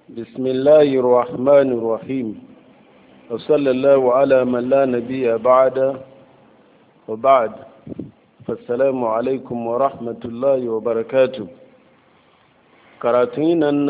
بسم الله الرحمن الرحيم وصلى الله على من لا نبي بعد وبعد فالسلام عليكم ورحمة الله وبركاته. كراتين أن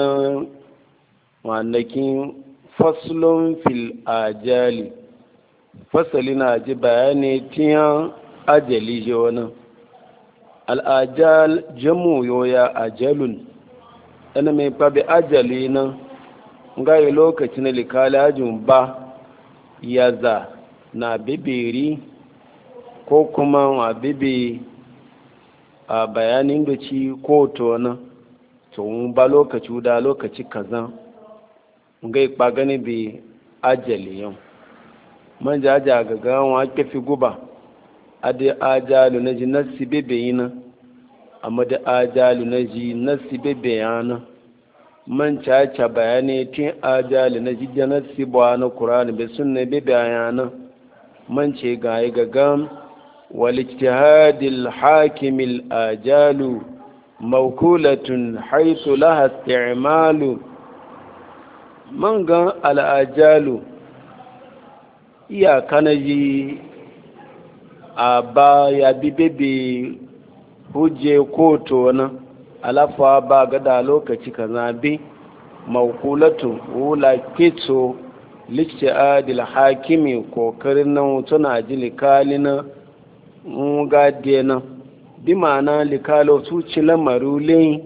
وأنكين فصل في الآجال فصلنا جباني تيان أجلي جوانا. الآجال جمو يويا أجل أنا من باب أجلنا ngai lokacin likalajin ba yaza na bibiri ko kuma wa bibi a bayanin da ci ko to na to ba lokaci da lokaci kaza ngai ba gani bi ajali yau man jaja ga gawa kafi guba ade ajalu na ji nasibe bayina amma da ajalu na ji nasibe bayana man caca bayani tin ajali na jijjanar sibuwa na ƙurani bai sunna bi bayana man ce ga yi gagan walitihadil hakimil ajalu maukulatun haitu laha isti'malu man gan al'ajalu iyaka na ji a ba ya bi bebe hujje koto na alafa ba gada lokaci ka zabe maukulatu wula kitso likce adil hakimi kokarin nan tuna ji likali na ngade na bi ma'ana likalo su ci lamarule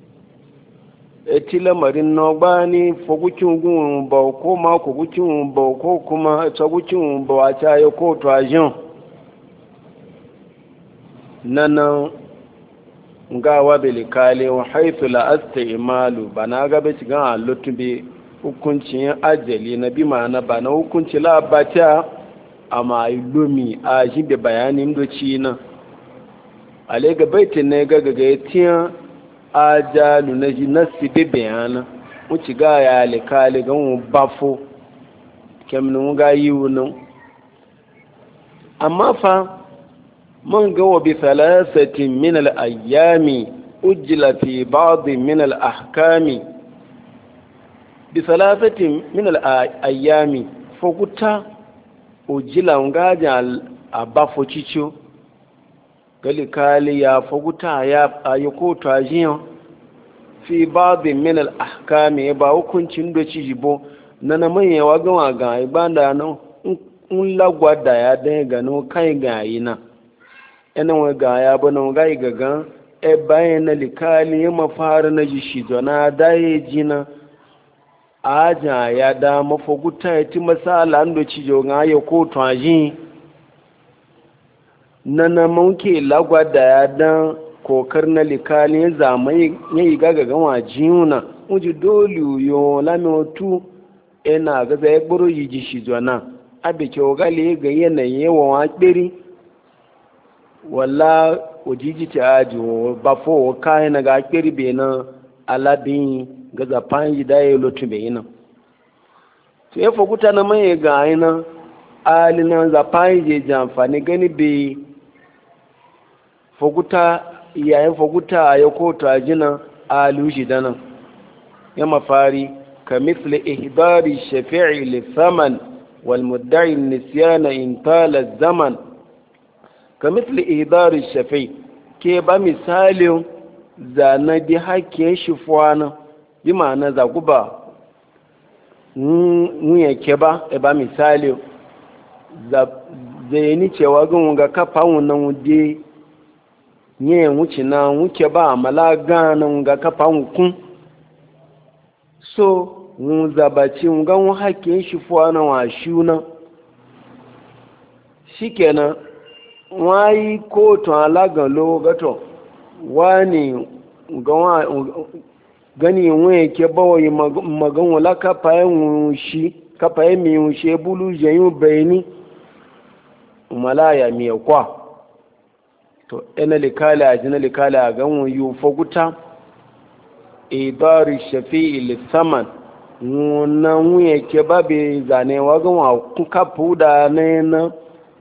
eti lamarin na ba ni fogukin gun ba ko ma ko gukin ba ko kuma tsagukin ba wata ya ko to ajin nan ngawa belikale wa haithu la imalu bana ga be cigan allutu be hukuncin ajali na bi ma'ana bana hukunci la bata amma ilumi a shi be bayanin doci na ale ga baitin ne ga tiya ajalu na ji nasi be bayana wuci ga ya likale ga mu bafo kemnu ga yiwu nan amma fa من قوى بثلاثة من الأيام أجل في بعض من الأحكام بثلاثة من الأيام فقط أجل ونقاجع أبافو تشيشو قال كالي يا فقط يا أيكو تاجيو في بعض من الأحكام يبا وكنتين دو تشيجبو نانا من يواغوا غاي باندانو نلغوا دايا دنغانو كاي غاينا yana wa gaya ba na gai gaga e bayan na likali ya mafara na ji shi zona da ya ji na aja ya da mafoguta ya ti masala ando ci jo nga ya ko twaji na mauke lagwa da ya dan kokar na likali ya zamai ya yi gaga gawa jiyuna uji dole yo lami otu ina gaza ya gburu yi ji shi zona abe ke ogali ga yanayi yawan wakperi wala ojiji ta ajo bafo kai na ga kirbe na alabin ga zafan yi da ya lotu bai na to ya fokuta na mai ga ina alina zafan je jamfani gani be fokuta yayin fokuta ya ko ta jina alushi dana ya mafari ka misli ihdari shafi'i li thaman wal mudda'i nisyana in tala zaman ka misli idari shafi ke ba misalin zana di hakken shi fuwana bi ma'ana zagu ba nwunye ke ba e ba misalin zai ni cewa gan ga kafa wunan wude nye wuce na wuke ba amala ganan ga kafa wukun so wun zabaci wun gan hakken shi fuwana wa shuna shikenan wáyí kóòtù alágan ló gátọ̀ wá ní gani ìwọ̀n èké bọ́wọ̀ yìí maganwò lákàpá ẹ̀mí ìwọ̀n ṣe búlú yẹ̀yìn bẹ̀ẹ̀ ní malaya mai kwa to ina likala ajina likala a ganwò yìí foguta idari shafi'i lissaman wọn wuye ke babe zanewa ganwò kapu da na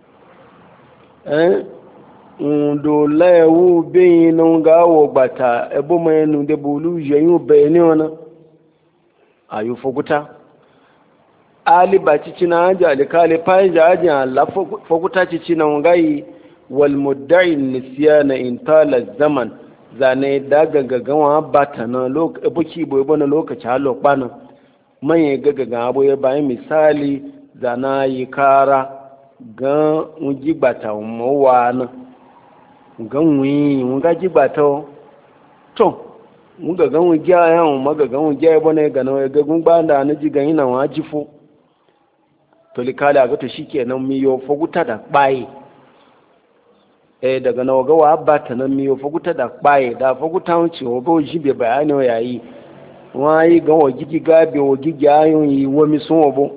ndo lewu beyin no ga wo gbata ebo menu de bulu yeyin be ni ona ayu foguta ali ba cici na haji alikali fayin jaji la foguta cici na ngai wal mudda'i nisyana in tala zaman zane daga gagawa bata na buki boye bana lokaci halo kwana manye gagaga abo ya bayan misali zana yi kara ga unji bata mawana ga nwi nga ji bata to nga ga unji aya maga ga unji ya bana ga na ga gumba da na ji ga ina wa jifo to likala ga to shikenan miyo foguta da bai daga nawa ga wa bata nan miyo foguta da bai da foguta wuce wa ba jibe bayani wa yayi wayi ga wa gigi gabe wa gigi ayun yi wa mi sun obo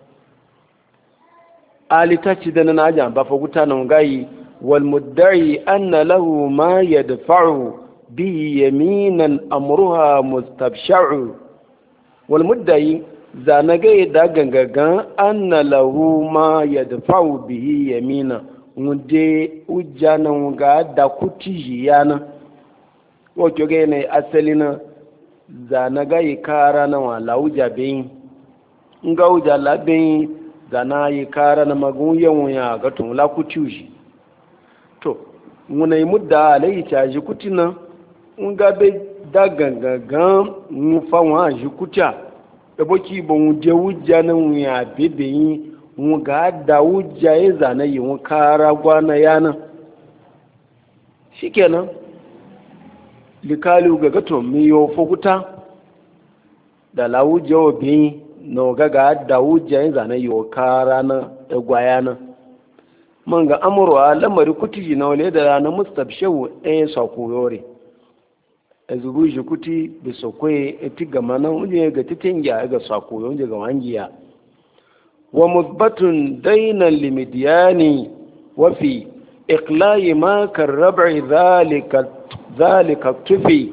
ali tachi da na ajan ba foguta nan gayi wal mudda'i anna lahu ma yadfa'u bi yaminan amruha mustabsha'u wal mudda'i zanaga da gangagan anna lahu ma yadfa'u bihi yamina wunde ujana ga da kuti yana wato ga ne asali na zanaga yi kara na wala uja bin nga uja labin zana yi kara na magun yawon ya ga tun la kuti uji to muna yi mudda alayi caji kuti na nga be da gangagan nufa wa ji kuta eboki bon je uja na wuya bebe yi ga da wujja ya zane yi wun kara gwana yana shi kenan likali ga gato miyo fokuta da lawujja wa biyi na ga da wujja ya zane yi wa kara na egwaya na man ga amurwa lamari kuti na wale da ranar mustabshewu ɗaya sako yore a zuru shi kuti bisa kwaye eti gama nan wunye ga titin ya ga sako yore ga wangiya ومثبت دينا لمديان وفي إقلاء ما كالربع ذلك الطفي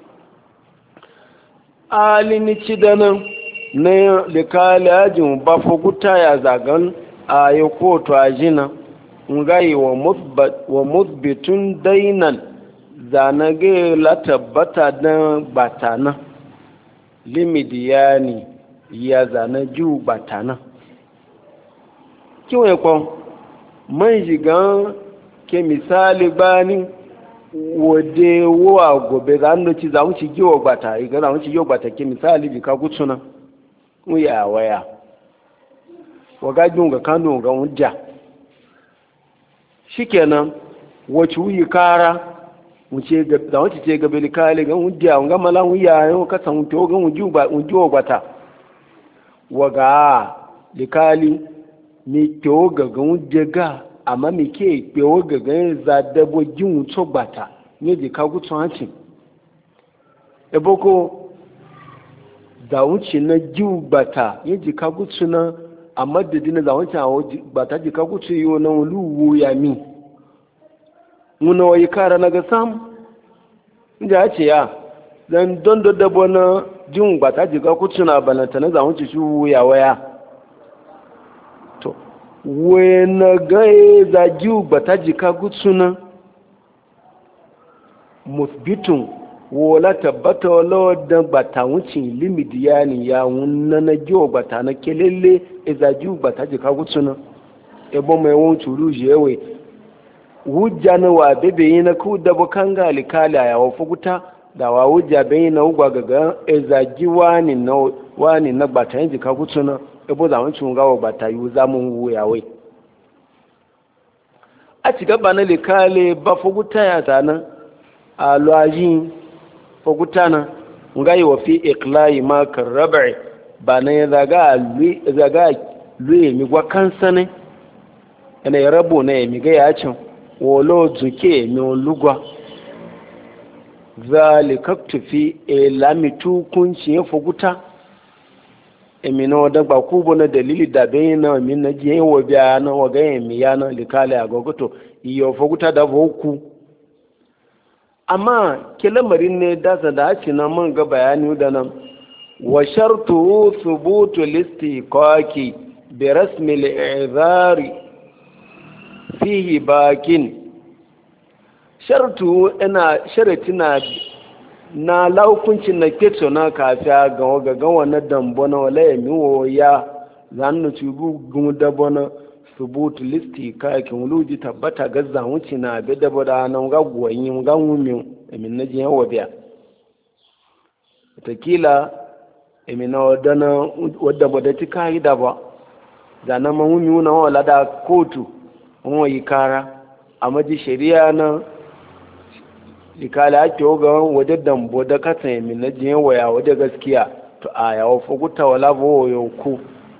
آلين تشدنا لكالاج بفقوتا يا زاغن آيوكو تواجنا ngai wa muthbitun dainan zanage la tabbata dan batana limidiyani ya zanaju batana kiwon kwan man shigan ke misali bani wade wa gobe za mu ci za mu ci giwa gbata iga za mu ci giwa gbata ke misali bi ka gutsuna wuya waya waga jun ga kanu ga wujja shikenan wace wuyi kara mu ce ga za mu ci ce ga belikali ga wujja ga malan wuya yau ka san to ga wujju gbata waga likali mi kyo gagan jega amma mi ke kyo gagan za dabo jin to bata ne je ka gutun hancin eboko da wuce na jiu bata ne je ka gutuna amma da dina za wuce bata je ka gutu yo na luwu ya mi muna wai kara na ga sam inda ya ce ya dan don da dabo na jin bata je ka gutuna balanta na za wuce shu ya waya wena gaye za jiu bata jika gutsuna musbitun wala tabbata wala da bata wucin limidi yani ya wunna na jiu bata na kelele za jiu bata jika gutsuna ebo mai won turu jewe hujja na wa bebe yana ku da bukanga alikala ya wafu guta da wa hujja bai na ugwa gaga za jiwani na bata jika gutsuna ebo za mu cin gawa ba ta yi zamun wuya wai a ci gaba na likale ba foguta ya tana a lwaji foguta na ngai wa fi iqlai ma karrabi ba na ya zaga luye mi gwa kansa ne ina ya rabo na ya mi ga ya cin wolo zuke mi lugwa zalikaktu fi lamitu kunci ya foguta emina wadda ba ku bona dalili da bayin na min na je wo biya na waga emi ya na likale agogoto iyo foguta da boku amma kelamarin ne da da ci na man ga bayani da nan wa shartu thubutu listiqaqi bi rasmi al-i'zari fihi bakin shartu ina sharatina na laukuncin na keto na kafiya ga wannan dambo na wala ya miwo ya zannu tubu gumu dabo na subutu listi kayakin wuluji tabbata ga zawunci na bi dabo da nan ga goyin ga wumi emin na jiyan wabiya takila emin na wadda bada ti kayi da ba zanen ma wumi na wala da kotu wani yi kara a maji shari'a na ikala ake ga waje dambo da kasan emin na jiyan waya waje gaskiya to a yawo faguta wala bo ku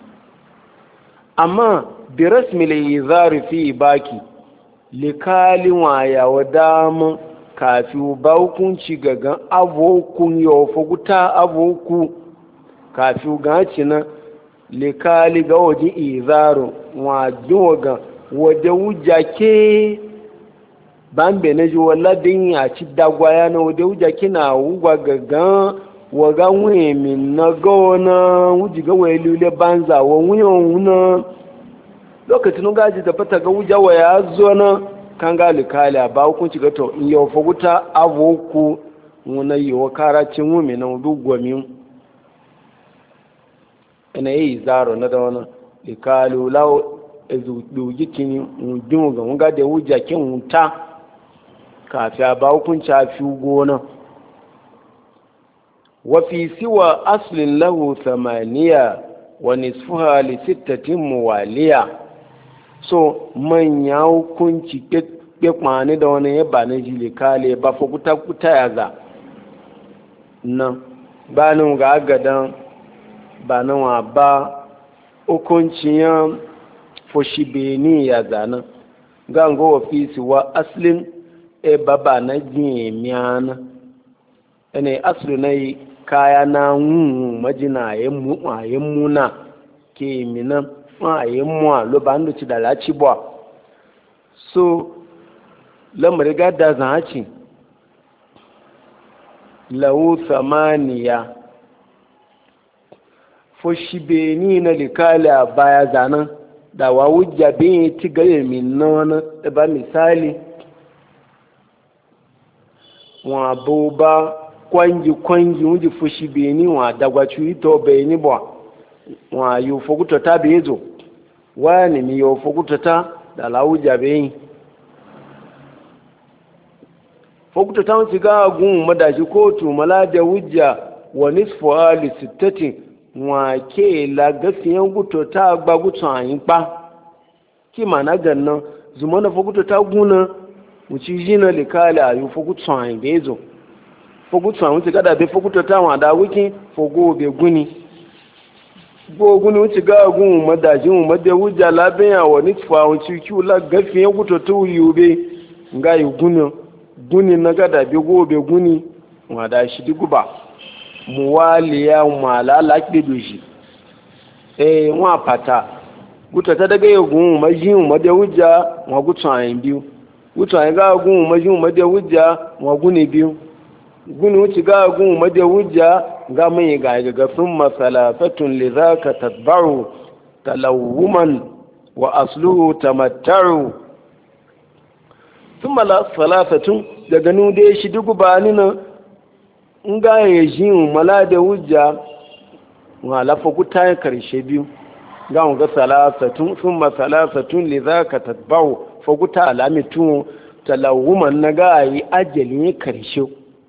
amma bi rasmi al-izar fi baki likali waya wadama kafi ba hukunci gagan abokun yawo faguta aboku kafi gaci na likali ga waje izaru wa joga waje wujake bambe na ji wala din ya ci dagwaya na waje wujake na wugwa gagan waga wuye min na gona wuji ga waye lule banza wa wuyon wuna lokacin gaji da fata ga wuja wa ya zo na kan ga likali ba hukunci ga to in yau faguta aboku wuna yi wa karacin wumi na wudu gwami ina yi zaro na da wani likali lau ezu dugi kini wujin ga wuga da wuja kin wuta kafi ba hukunci a fi gona وفي سوى أصل له 8 ونصفها ل6 موالية so man ya hukunci kwani da wani ya ba na jili kale ba fa kuta ya za nan ba nan ga agadan ba nan wa ba hukunciyan foshibeni ya zana gango ofisi wa aslin e baba na jimiyana ene aslu na yi kaya na majina yin muna ke mina yin muwa lo ba ndu ci da laci ba so lamari gada zaci lahu 8 foshibeni na likala baya zanen da wa wujja bin ti gare min nona ba misali wa boba kwangi wuji fushi beni wa dagwacu ito beni ba wa yi fogutata bezo wani mi yi fogutata da lawuja beni fogutata wuci ga gun madashi kotu malaja wujja wa nisfu ali 60 wa ke lagasiyan gutota gbagutu ayin pa ki mana gannan zuma na fogutata guna wuci jina likali a yi fogutu ayin bezo fogutu awon ti gada be fogutu tawon da wiki fogo be guni wuci ga gun madajin madde wuja labin awon ni fa awon ci ki la gafi guto to yube nga yi guni na gada be go be guni wa da shi diguba muwaliya mala lakbe doji wa pata guto ta daga yugun majin madde wuja wa gutu ayin biyu gutu ayin ga gun majin madde wuja wa guni biyu guni wuce ga gun made wujja ga mai ga sun masalafatun li zaka tatba'u talawuman wa asluhu tamatta'u sun masalafatun daga nu dai shi dugu ba ni nan in ga yaji mala da wujja wa lafa guta karshe biyu ga ga salafatun sun masalafatun li zaka tatba'u fa guta alamitu talawuman na ga yi ajalin karshe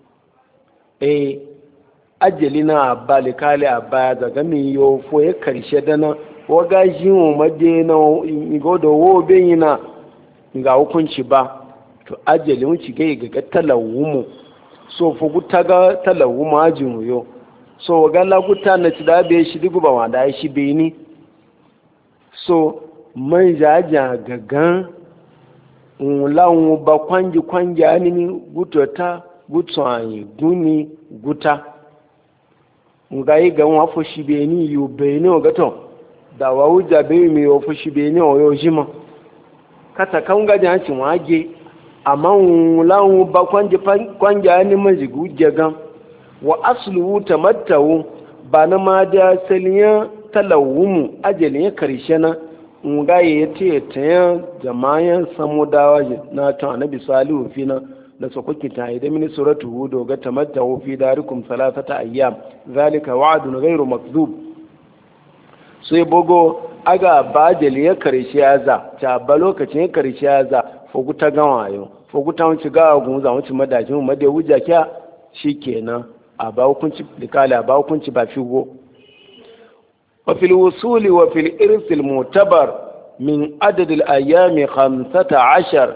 ajali na bali kale a baya daga min yo fo ya karshe dana waga jiwo made na igodo wo benyina ga hukunci ba to ajali mun ci ga talawumu so fo guta ga talawumu ajin yo so waga la guta na ci da be shi digu ba wanda shi be ni so man jaja gagan lawo ba kwangi anini gutota gutsuwanyi guni guta ngayi ga wọn afọshi beni yóò beni ọgọtọ dawa wuja beni mi ọfọshi beni ọyọ jima kata kan gaji an ci wọn age amma wọn lawon ba kwanja ni majigu jagan wa asluhu tamattawu ba na ma da saliya talawumu ajalin karshe na ngayi ya ce ta yan jama'an samudawa na ta annabi salihu fina da sokoki ta yi da mini suratu hudu ga tamattahu fi darikum salasata ayyam zalika wa'dun ghairu makdhub sai bogo aga bajeli ya karshe ya za ta ba lokacin ya karshe ya za fogu ta gawayo fogu ta wuce ga gun za wuce madajin mu da wuja kya shikenan a ba hukunci likala ba hukunci ba figo wa fil wusuli wa fil irsil mutabar min adad al ayyam 15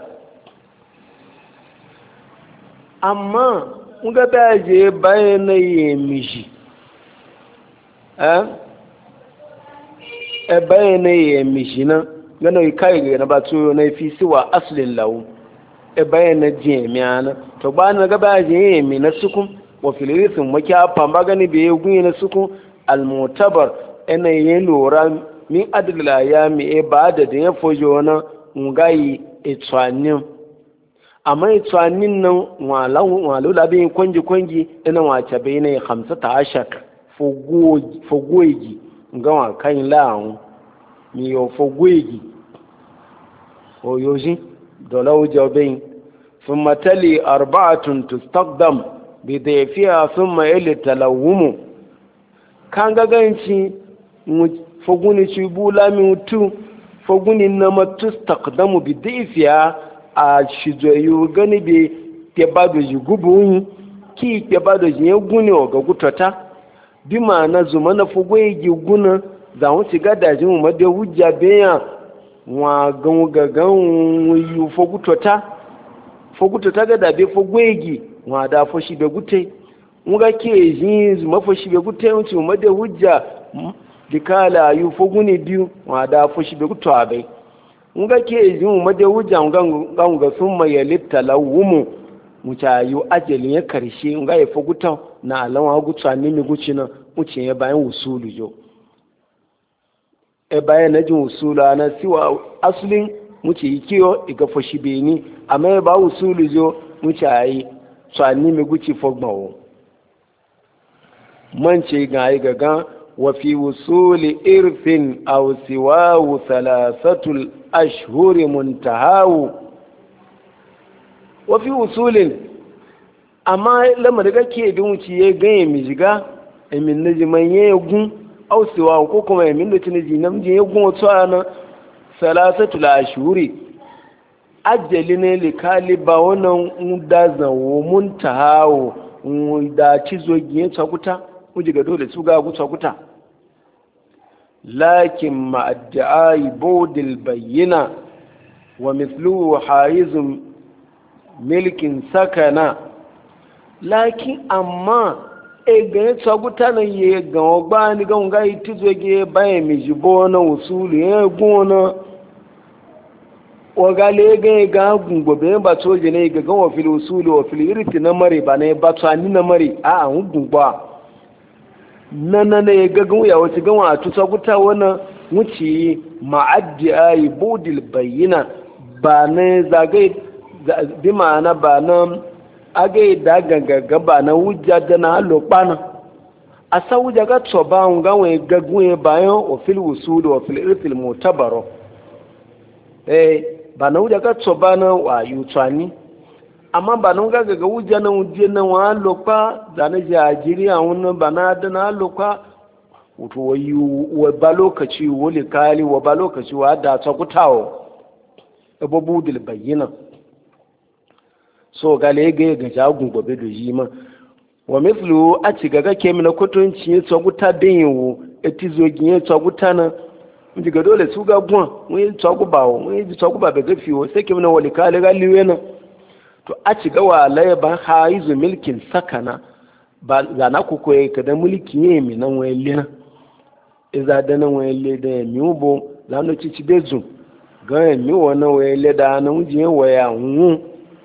amma nga ba je bayan yi mishi bayan yi mishi nan gana yi kai ga na ba tuyo na fi siwa aslin lawu bayan na je miyana to ba na ga ba je mi na sukun wa filirisin maki afa ba gani be gunye na sukun almutabar ina yi lura min adila ya mi ba da ya fojo na ngayi etwanin amma etwanin nan walau labin kwangi ina wace bai ne 15 fogogi ngawa kan la'un mi yo fogogi o yoji dolaw jawbain thumma tali arba'atun tustaqdam bi dayfiha thumma ili talawum kan ga ganci foguni ci bulami mutu foguni na matustaqdamu bi dayfiha a shijoyu gani be ke bado ji gubun ki ke bado ji guni o ga gutata bi ma na zuma na fogwe ji guna za mu ci gadajin mu da hujja beya wa gan yu fogutota ga da be fogwe ji wa da foshi be gute mu ga ke ji zuma foshi be gute mu ci mu da hujja dikala yu foguni biyu wa da foshi be gutu abai nga ke jin mu da wujan ga sun mai litta lawumu mu ta yu ajalin ya karshe nga ya foguta na alawa gutsa ni mi guci na muce ya bayan usulu jo bayan na jin usula na siwa aslin muce yi kiyo iga fashi beni amma ya ba usulu jo muce ayi tsani mi guci fogbawo man ce ga yi gaga wa fi wusuli irfin aw siwahu thalathatul ashhuri muntahawu wa fi usulin amma lamar da ke bin wuci ya ganye mi jiga emin na jiman ya gun ausiwa ko kuma emin da tinaji na mjin ya gun wato ana salasatul ashhuri ajali ne likali ba wannan da zawo muntahawu da cizo giye tsakuta mujiga dole su ga gutsakuta لكن مع ادعاء بود البينة ومثله حائز ملك سكنا لكن أما ege tsaguta na ye gan gba ni gan ga itizo ge baye mi jibo na usulu ye gona o ga le ga gungo be ba to je ne ga gan wa fil usulu wa fil irti na mare ba ne ba to ani na mare a an gungba nan ne gagun ya wace gan wa tusa guta wannan wuce ma'addi ayi budil bayyina ba ne zagai bi ma'ana ba nan agai da gangaga ba na wujja da na lokpana a sa wujja ga tsoba un ga wa gagun ya bayan wa fil usul wa fil irfil mutabaro ba na wujja ga tsoba na wa yutwani amma ba nan ga ga wujja na wujje na wa lokpa da na jajiri a wannan ba na da na lokpa wato wa ba lokaci wole kali wa ba lokaci wa da ta kutawo abubudul bayyina so gale ga jagun gobe do yi ma wa mithlu a ci gaga ke mina kutunci ya tsaguta bin yiwu etizogin ya tsaguta na diga dole su ga gwan mun yi tsagubawo mun yi tsaguba be gafi wo sai ke mina wole kali ga liwe na to a ci gawa laiban haizu milkin sakana ba za na ku koyi ka da mulki ne mi nan waye lena iza da nan waye le da mi ubo za no ci bezu ga mi wannan waye le da na mujin waya hu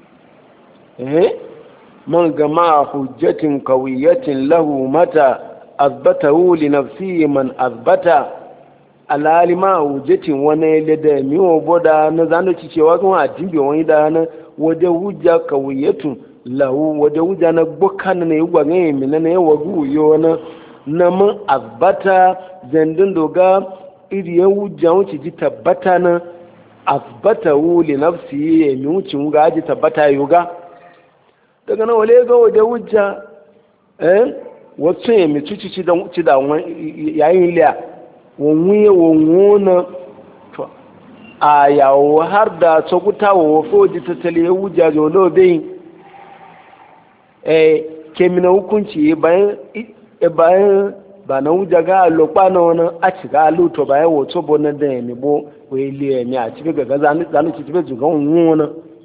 man gama hujjatin qawiyatin lahu mata azbatahu li nafsihi man azbata alalima hujjatin wani le da mi ubo da na za no ci cewa kuma adimbe wani da na wade hujja kawiyatu lahu wade hujja na bokan na yugwa ne mi na yawa guyo na man azbata zandun doga iri hujja wuce ji tabbata na azbata wu li nafsi mi wuce ga ji tabbata yuga daga nan wale ga waje wujja wasu ya mitu ci da yayin liya wonwuye wonwuna a yawo har da tsoguta wa wafo ji tattali ya wujja jolo bai kemina hukunci bayan ba na wujja ga lokpa na wani a ci ga luto bayan wato bo na da ya mibo wai liya mi a cikin gaga zanu ci cibe zuga wonwuna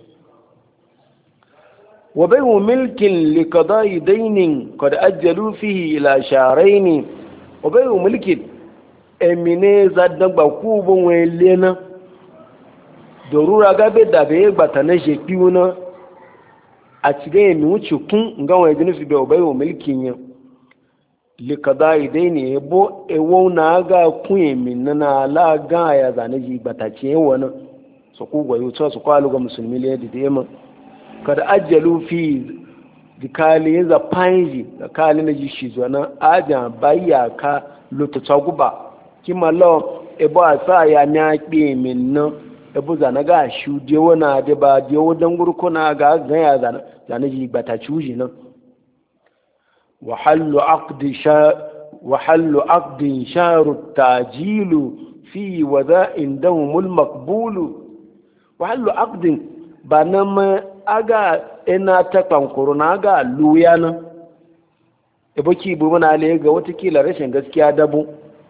وبيع ملك لقضاء دين قد أجلوا فيه إلى شهرين وبيع ملك emine zaddan ba ku bon welena dorura gabe da be gbata na je piuna a cige mi wuce kun nga wa jini fi be obayo milkin yin likada idaini ebo ewo na ga kun emin na la ga ya zane ji gbata ce wona so ku goyo to so kwalu ga musulmi le da dema kada ajalu fi dikali za panji da kali na ji shi zuwa na ajan bayya ka lutata guba kima lo ebo asa ya nya pe min no ebo zana ga shu de wona de ba de wodan gurko na ga ga ya zana ji bata chuji no wa hallu aqdi shahru tajilu fi wada'in dawmul maqbulu wa hallu aqdin banama aga ina ta kankuru na aga luya nan ebo ki bu mana le ga wata kila rashin gaskiya dabo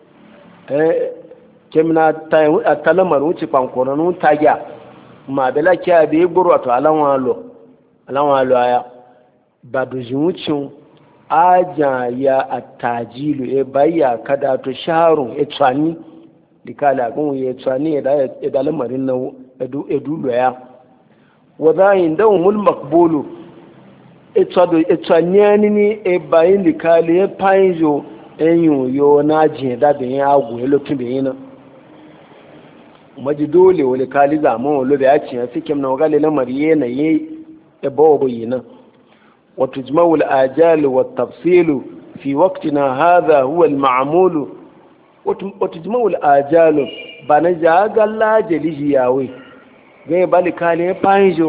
kemna ta talamar wuce kankuru nun tagya ma bela kiya be gboro to alanwalo aya ba do jinwucin aja ya atajilu bayya kada to sharu tsani dikala gun ye tsani da lamarin na edu ya wadayin dawmul maqbulu etwanyani ni ebayin likali e panjo enyu yo na jin da bin agu elokin bin na maji dole wale kali zaman walo da ya ci sai kem na wagale na mariye na yi ebo boyina wa tujma'u al-ajal wa at-tafsil fi waqtina hadha huwa al-ma'mul wa tujma'u al-ajal bana jaga la jeli yawe gẹ́gẹ́ bá lè ká ní pàíjò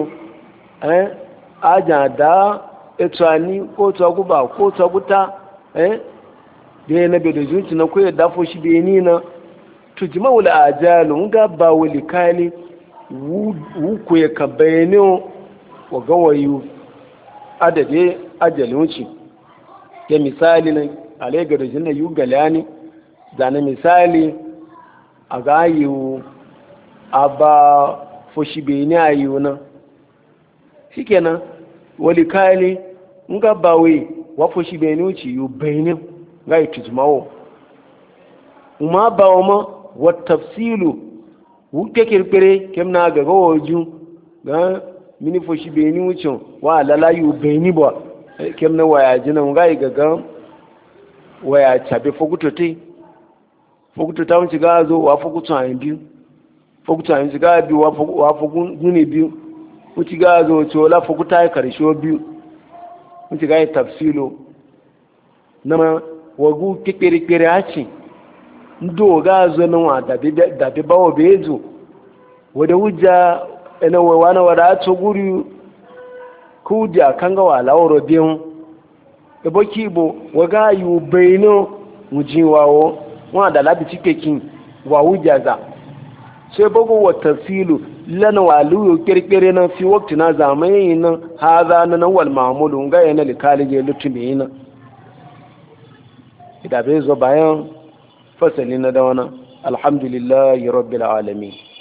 àjàdá ètò àní kóòtù ọgúbà kóòtù ọgúta gẹ́gẹ́ na bèèrè jù tí na kó yẹ dáfò sí bí ní na tùjìmá wùlẹ̀ àjálù ń gá bá wùlẹ̀ ká ní wùkú yẹ ka bayani wa gawayi adade ajali wuce ya misali na alaiga da jinna yu galani da na misali a gayi a ba foshi beni a yi wuna shi kenan wali kayali nga bawe wa foshi beni wuce yi beni ga yi tujimawo ma bawa ma wa tafsilu wuke kirkire kem na gaga waju ga mini foshi beni wuce wa alala yi beni ba kem na waya jina nga yi gaga waya cabe fokutote fokutota wuce ga zo wa fokuto a yin biyu fokuta yin shiga biyu wa fokun guni biyu wuci ga zo cola fokuta ya karshe biyu wuci ga yi tafsilo na wagu kekere haci ndo ga zo nan wa dabi bawo bezo wadda wujja ina wana wada ato guri kudi a kan gawa lawaro biyun ebo kibo waga yi bayino wujin wawo wana da labi cikekin wa wujja za sai bago wa tafsilu lana walu kirkire nan fi wakti na zamani nan haza nan wal ma'mulu ga yana likalige lutumi nan idan bai zo bayan fasali na da wannan alhamdulillahi rabbil alamin